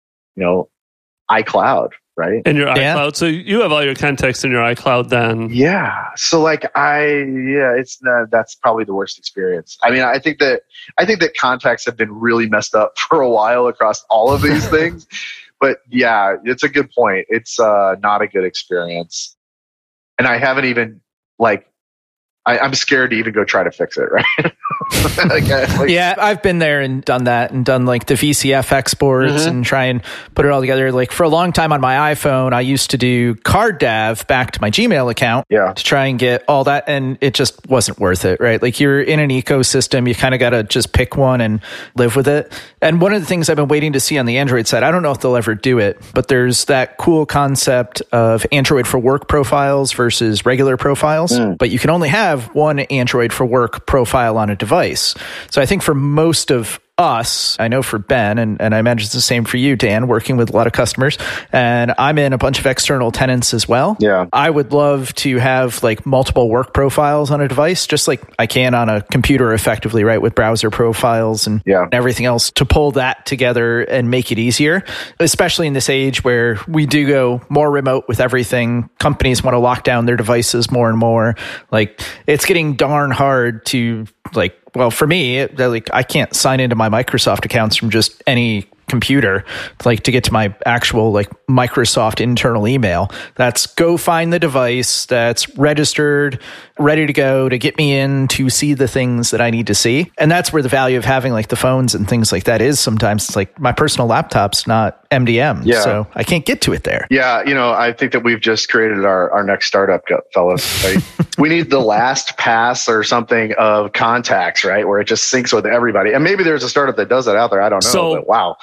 iCloud, right? In your iCloud. So you have all your contacts in your iCloud then. Yeah. So like that's probably the worst experience. I mean, I think that contacts have been really messed up for a while across all of these things. But yeah, it's a good point. It's not a good experience. And I haven't even I'm scared to even go try to fix it, right? Yeah, I've been there and done that and done like the VCF exports and try and put it all together. Like for a long time on my iPhone, I used to do card dav back to my Gmail account to try and get all that. And it just wasn't worth it, right? Like you're in an ecosystem, you kind of got to just pick one and live with it. And one of the things I've been waiting to see on the Android side, I don't know if they'll ever do it, but there's that cool concept of Android for work profiles versus regular profiles. But you can only have one Android for work profile on a device. So I think for most of us, I know for Ben, and I imagine it's the same for you, Dan, working with a lot of customers, and I'm in a bunch of external tenants as well. Yeah. I would love to have like multiple work profiles on a device, just like I can on a computer effectively, right? With browser profiles and everything else, to pull that together and make it easier, especially in this age where we do go more remote with everything. Companies want to lock down their devices more and more. Like it's getting darn hard to like, well, for me, like I can't sign into my Microsoft accounts from just any computer, like to get to my actual like Microsoft internal email. That's go find the device that's registered, ready to go to get me in to see the things that I need to see. And that's where the value of having like the phones and things like that is. Sometimes it's like my personal laptop's not MDM, so I can't get to it there. Yeah, I think that we've just created our next startup, fellas. Right? We need the last pass or something of contacts, right? Where it just syncs with everybody. And maybe there's a startup that does that out there. I don't know. But wow.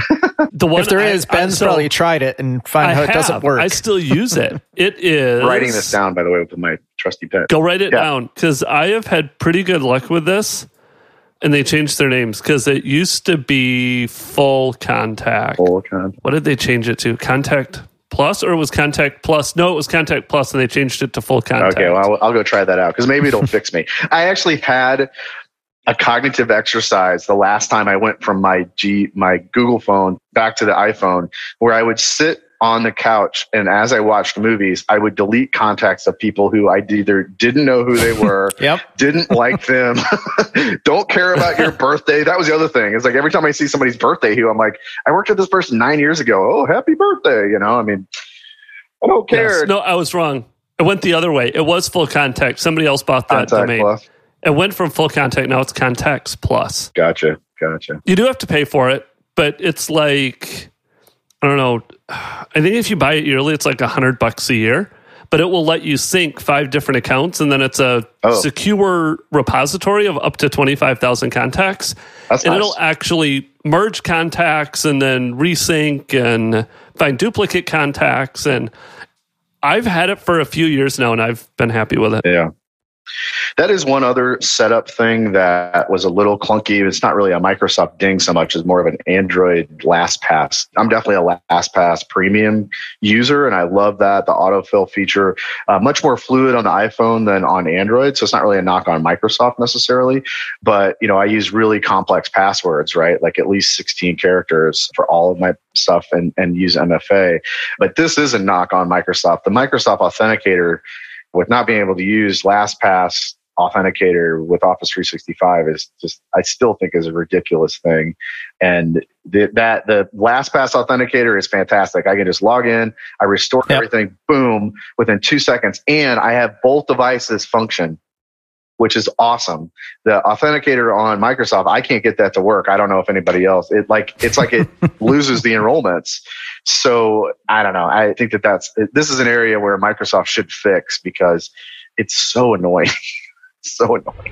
The one if there is, Ben's probably tried it and found how it doesn't work. I still use it. It is writing this down, by the way, with my trusty pen. Go write it down, because I have had pretty good luck with this. And they changed their names because it used to be Full Contact. Full Contact. What did they change it to? Contact Plus, or it was Contact Plus? No, it was Contact Plus, and they changed it to Full Contact. Okay, well, I'll go try that out because maybe it'll fix me. I actually had a cognitive exercise the last time I went from my Google phone back to the iPhone, where I would sit on the couch, and as I watched movies, I would delete contacts of people who I either didn't know who they were, didn't like them, don't care about your birthday. That was the other thing. It's like every time I see somebody's birthday, who I'm like, I worked with this person 9 years ago. Oh, happy birthday. I mean, I don't care. Yes. No, I was wrong. It went the other way. It was Full Contact. Somebody else bought that domain. Plus. It went from Full Contact. Now it's Contacts Plus. Gotcha. You do have to pay for it, but it's like, I don't know. I think if you buy it yearly, it's like $100 a year, but it will let you sync 5 different accounts, and then it's a secure repository of up to 25,000 contacts. That's nice. It'll actually merge contacts and then resync and find duplicate contacts. And I've had it for a few years now, and I've been happy with it. Yeah. That is one other setup thing that was a little clunky. It's not really a Microsoft ding so much as more of an Android LastPass. I'm definitely a LastPass premium user, and I love that. The autofill feature, much more fluid on the iPhone than on Android. So it's not really a knock on Microsoft necessarily, but I use really complex passwords, right? Like at least 16 characters for all of my stuff and use MFA. But this is a knock on Microsoft. The Microsoft Authenticator, with not being able to use LastPass Authenticator with Office 365 is just, I still think is a ridiculous thing. And the LastPass Authenticator is fantastic. I can just log in, I restore everything, boom, within 2 seconds. And I have both devices function, which is awesome. The Authenticator on Microsoft, I can't get that to work. I don't know if anybody else. It's like it loses the enrollments. So I don't know. I think this is an area where Microsoft should fix because it's so annoying. So annoying.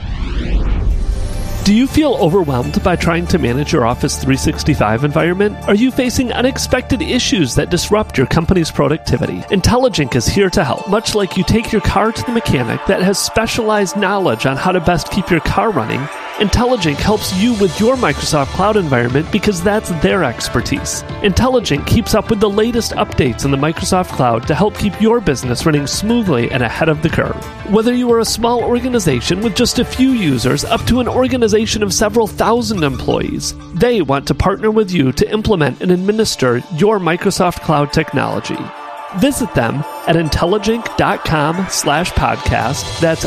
Do you feel overwhelmed by trying to manage your Office 365 environment? Are you facing unexpected issues that disrupt your company's productivity? Intelligink is here to help. Much like you take your car to the mechanic that has specialized knowledge on how to best keep your car running, Intelligink helps you with your Microsoft Cloud environment because that's their expertise. Intelligink keeps up with the latest updates in the Microsoft Cloud to help keep your business running smoothly and ahead of the curve. Whether you are a small organization with just a few users up to an organization of several thousand employees, they want to partner with you to implement and administer your Microsoft Cloud technology. Visit them at Intelligink.com/podcast. That's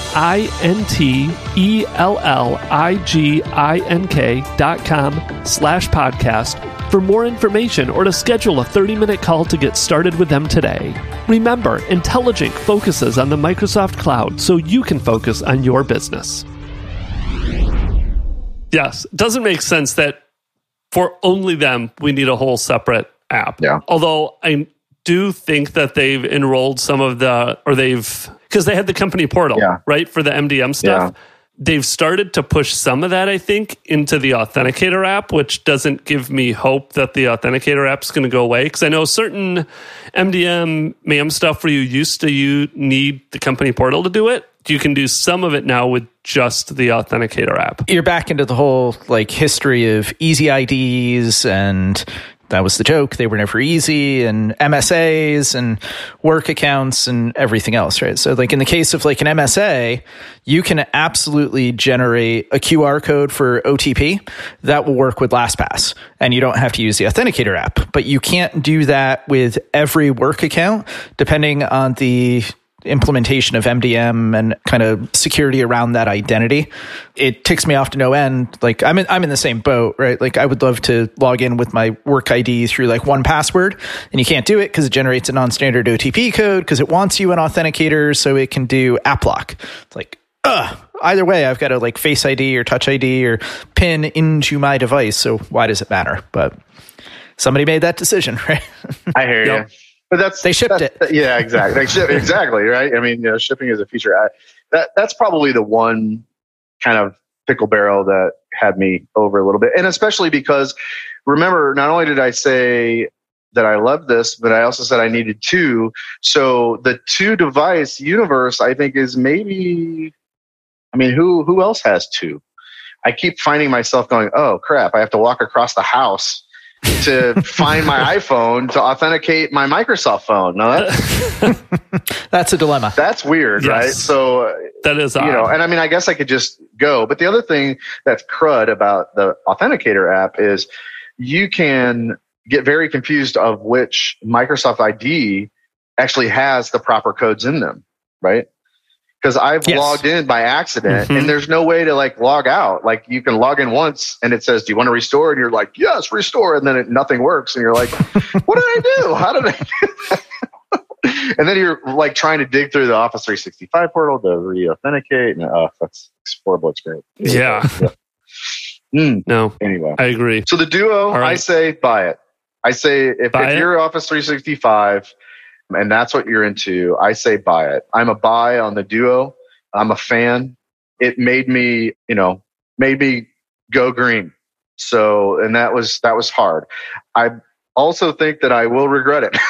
INTELLIGINK.com/podcast for more information or to schedule a 30-minute call to get started with them today. Remember, Intelligink focuses on the Microsoft Cloud so you can focus on your business. Yes. It doesn't make sense that for only them, we need a whole separate app. Yeah. Although I do think that they've enrolled some of because they had the company portal, right, for the MDM stuff. Yeah. They've started to push some of that, I think, into the Authenticator app, which doesn't give me hope that the Authenticator app's going to go away. Because I know certain MDM, MAM stuff where you need the company portal to do it, you can do some of it now with just the Authenticator app. You're back into the whole history of easy IDs, and that was the joke. They were never easy, and MSAs and work accounts and everything else, right? So in the case of an MSA, you can absolutely generate a QR code for OTP that will work with LastPass, and you don't have to use the Authenticator app. But you can't do that with every work account, depending on the implementation of MDM and kind of security around that identity. It ticks me off to no end. I'm in the same boat, right? I would love to log in with my work ID through 1Password, and you can't do it because it generates a non-standard OTP code because it wants you an authenticator so it can do app lock. It's either way, I've got to Face ID or Touch ID or PIN into my device. So why does it matter? But somebody made that decision, right? I hear you. But they shipped it. Yeah, exactly. Exactly, right? I mean, shipping is a feature. That's probably the one kind of pickle barrel that had me over a little bit. And especially because, remember, not only did I say that I love this, but I also said I needed two. So the two device universe, I think, is maybe, who else has two? I keep finding myself going, oh, crap, I have to walk across the house to find my iPhone to authenticate my Microsoft phone. No, that's a dilemma. That's weird, right? So that is odd. And I guess I could just go. But the other thing that's crud about the Authenticator app is you can get very confused of which Microsoft ID actually has the proper codes in them, right? Because I've logged in by accident, and there's no way to log out. You can log in once, and it says, "Do you want to restore?" And you're like, "Yes, restore." And then nothing works, and you're like, "What did I do? How did I do that?" And then you're trying to dig through the Office 365 portal to re-authenticate, and that's a horrible experience. Yeah. No. Anyway, I agree. So the Duo, right. I say buy it. I say if you're Office 365. And that's what you're into, I say buy it. I'm a buy on the Duo. I'm a fan. It made me go green. So, and that was hard. I also think that I will regret it.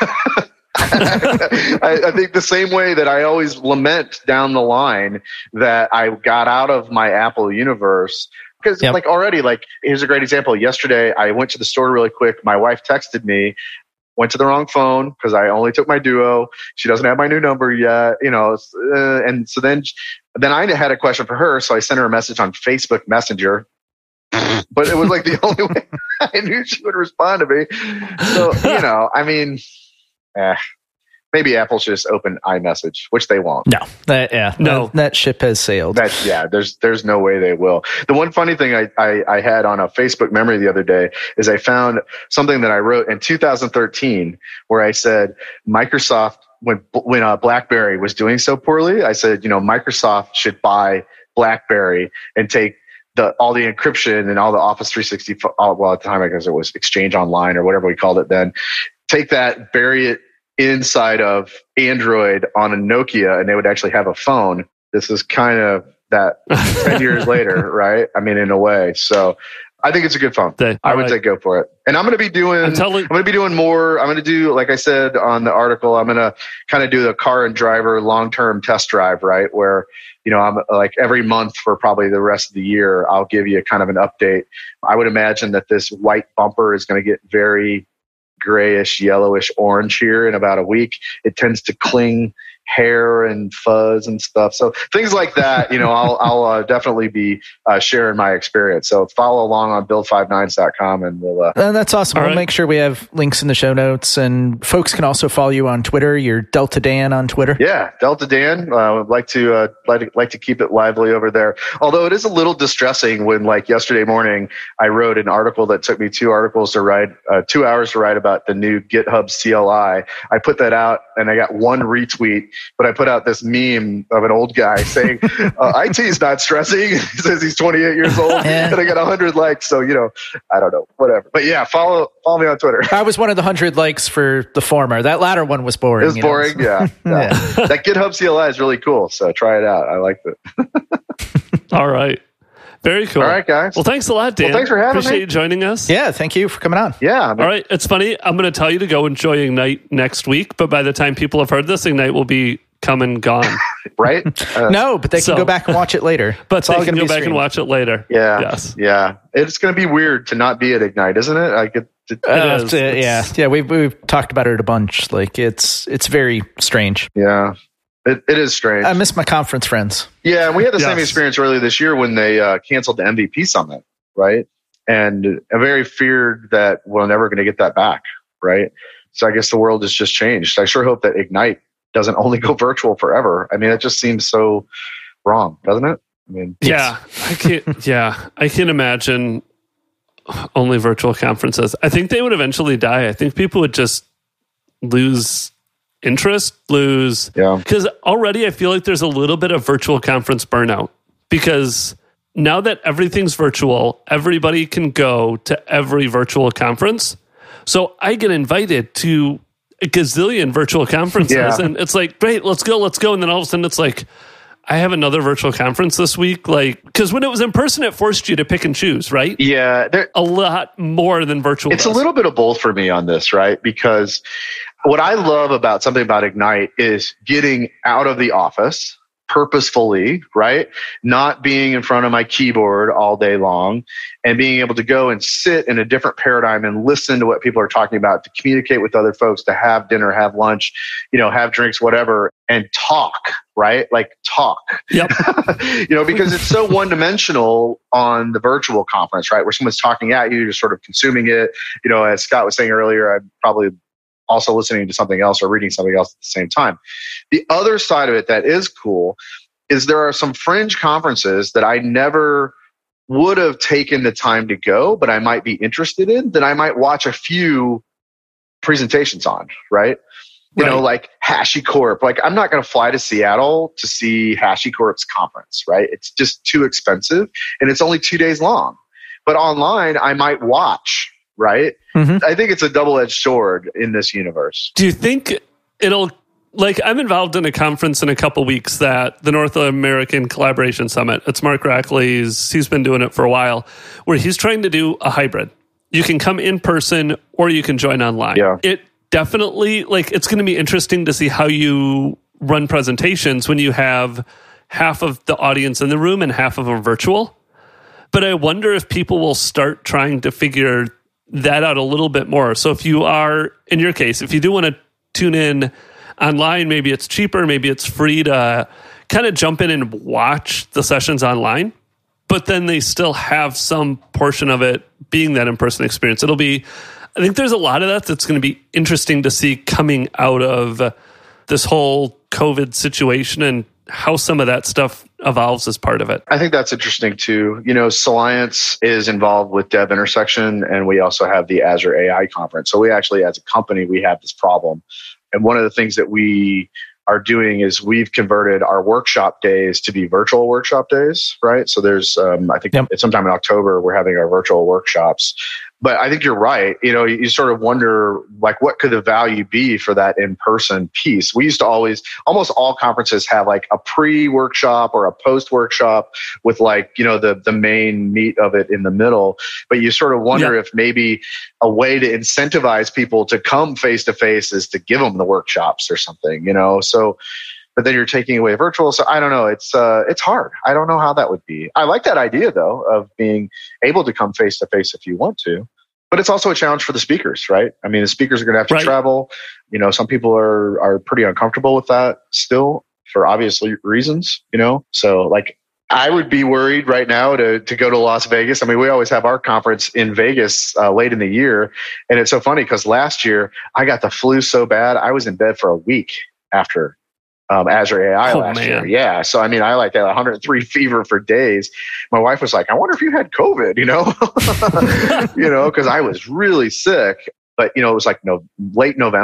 I think the same way that I always lament down the line that I got out of my Apple universe. Because already, here's a great example. Yesterday, I went to the store really quick. My wife texted me. Went to the wrong phone because I only took my Duo. She doesn't have my new number yet, and so then I had a question for her, so I sent her a message on Facebook Messenger. But it was the only way I knew she would respond to me. So maybe Apple should just open iMessage, which they won't. No, that ship has sailed. There's no way they will. The one funny thing I had on a Facebook memory the other day is I found something that I wrote in 2013 where I said Microsoft, when BlackBerry was doing so poorly, I said, Microsoft should buy BlackBerry and take all the encryption and all the Office 365. Well, at the time I guess it was Exchange Online or whatever we called it then. Take that, bury it inside of Android on a Nokia, and they would actually have a phone. This is kind of that 10 years later, right? In a way. So I think it's a good phone. I would say go for it. And I'm going to be doing more. I'm going to do, like I said on the article, I'm going to kind of do the car and driver long-term test drive, right? Where, I'm every month for probably the rest of the year, I'll give you kind of an update. I would imagine that this white bumper is going to get very grayish, yellowish, orange here in about a week. It tends to cling hair and fuzz and stuff. So things like that, I'll definitely be sharing my experience. So follow along on build59s.com and we'll... that's awesome. We'll make sure we have links in the show notes, and folks can also follow you on Twitter. You're Delta Dan on Twitter. Yeah, Delta Dan. Would like to keep it lively over there. Although it is a little distressing when, yesterday morning, I wrote an article that took me 2 hours to write about the new GitHub CLI. I put that out and I got one retweet but I put out this meme of an old guy saying, IT is not stressing. He says he's 28 years old and I got 100 likes. So, I don't know, whatever. But yeah, follow me on Twitter. I was one of the 100 likes for the former. That latter one was boring. It was boring, yeah. That GitHub CLI is really cool. So try it out. I liked it. All right. Very cool. All right, guys. Well, thanks a lot, Dan. Well, thanks for having me. Appreciate you joining us. Yeah, thank you for coming on. Yeah. All right. It's funny. I'm going to tell you to go enjoy Ignite next week, but by the time people have heard this, Ignite will be come and gone. Right? No, but they can go back and watch it later. But they can go back and watch it later. Yeah. Yes. Yeah. It's going to be weird to not be at Ignite, isn't it? Yeah. We've talked about it a bunch. Like it's very strange. Yeah. It is strange. I miss my conference friends. Yeah, and we had the same experience earlier this year when they canceled the MVP Summit, right? And I very feared that we're never going to get that back, right? So I guess the world has just changed. I sure hope that Ignite doesn't only go virtual forever. I mean, it just seems so wrong, doesn't it? I mean, I can't imagine only virtual conferences. I think they would eventually die. I think people would just lose interest, because already I feel like there's a little bit of virtual conference burnout, because now that everything's virtual, everybody can go to every virtual conference. So I get invited to a gazillion virtual conferences and it's like, great, let's go. And then all of a sudden it's like, I have another virtual conference this week. Like, because when it was in person, it forced you to pick and choose, right? Yeah. A lot more than virtual. It's a little bit of both for me on this, right? Because what I love about something about Ignite is getting out of the office purposefully, right? Not being in front of my keyboard all day long and being able to go and sit in a different paradigm and listen to what people are talking about, to communicate with other folks, to have dinner, have lunch, have drinks, whatever, and talk, right? Like talk. Yep. Because it's so one-dimensional on the virtual conference, right? Where someone's talking at you, you're sort of consuming it. As Scott was saying earlier, I'm probably also listening to something else or reading something else at the same time. The other side of it that is cool is there are some fringe conferences that I never would have taken the time to go, but I might be interested in, that I might watch a few presentations on, right? Like HashiCorp. Like, I'm not going to fly to Seattle to see HashiCorp's conference, right? It's just too expensive and it's only 2 days long. But online, I might watch, right? Mm-hmm. I think it's a double-edged sword in this universe. Do you think I'm involved in a conference in a couple weeks, that the North American Collaboration Summit. It's Mark Rackley's, he's been doing it for a while, where he's trying to do a hybrid. You can come in person or you can join online. Yeah. It definitely, it's going to be interesting to see how you run presentations when you have half of the audience in the room and half of them virtual. But I wonder if people will start trying to figure that out a little bit more. So if you are, in your case, if you do want to tune in online, maybe it's cheaper, maybe it's free to kind of jump in and watch the sessions online, but then they still have some portion of it being that in-person experience. I think there's a lot of that's going to be interesting to see coming out of this whole COVID situation and how some of that stuff evolves as part of it. I think that's interesting too. Salience is involved with Dev Intersection, and we also have the Azure AI conference. So we actually, as a company, we have this problem. And one of the things that we are doing is we've converted our workshop days to be virtual workshop days, right? So there's, I think it's sometime in October, we're having our virtual workshops. But I think you're right. You sort of wonder, what could the value be for that in-person piece? We used to almost all conferences have a pre-workshop or a post-workshop with the main meat of it in the middle. But you sort of wonder if maybe a way to incentivize people to come face-to-face is to give them the workshops or something, So, but then you're taking away virtual. So I don't know. It's hard. I don't know how that would be. I like that idea though, of being able to come face to face if you want to, but it's also a challenge for the speakers, right? I mean, the speakers are going to have to travel. Some people are pretty uncomfortable with that still for obvious reasons, So I would be worried right now to go to Las Vegas. I mean, we always have our conference in Vegas late in the year. And it's so funny because last year I got the flu so bad, I was in bed for a week after Azure AI last year. Yeah. So, I mean, I had 103 fever for days. My wife was like, I wonder if you had COVID, because I was really sick. But, it was late November.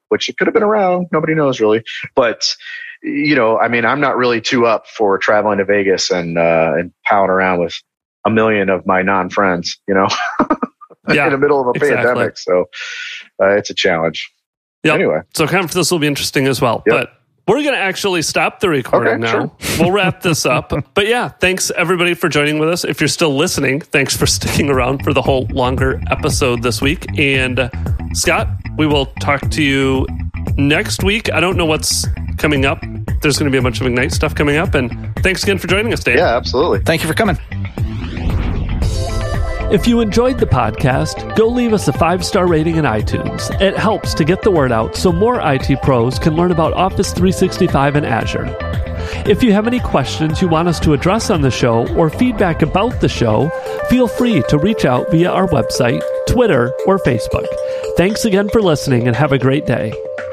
which it could have been around. Nobody knows really. But, I mean, I'm not really too up for traveling to Vegas and palling around with a million of my non-friends, in the middle of a pandemic. So it's a challenge. Yep. Anyway. So this will be interesting as well. Yep. But we're going to actually stop the recording now. Sure. We'll wrap this up. But yeah, thanks everybody for joining with us. If you're still listening, thanks for sticking around for the whole longer episode this week. And Scott, we will talk to you next week. I don't know what's coming up. There's going to be a bunch of Ignite stuff coming up. And thanks again for joining us, Dave. Yeah, absolutely. Thank you for coming. If you enjoyed the podcast, go leave us a 5-star rating in iTunes. It helps to get the word out so more IT pros can learn about Office 365 and Azure. If you have any questions you want us to address on the show or feedback about the show, feel free to reach out via our website, Twitter, or Facebook. Thanks again for listening and have a great day.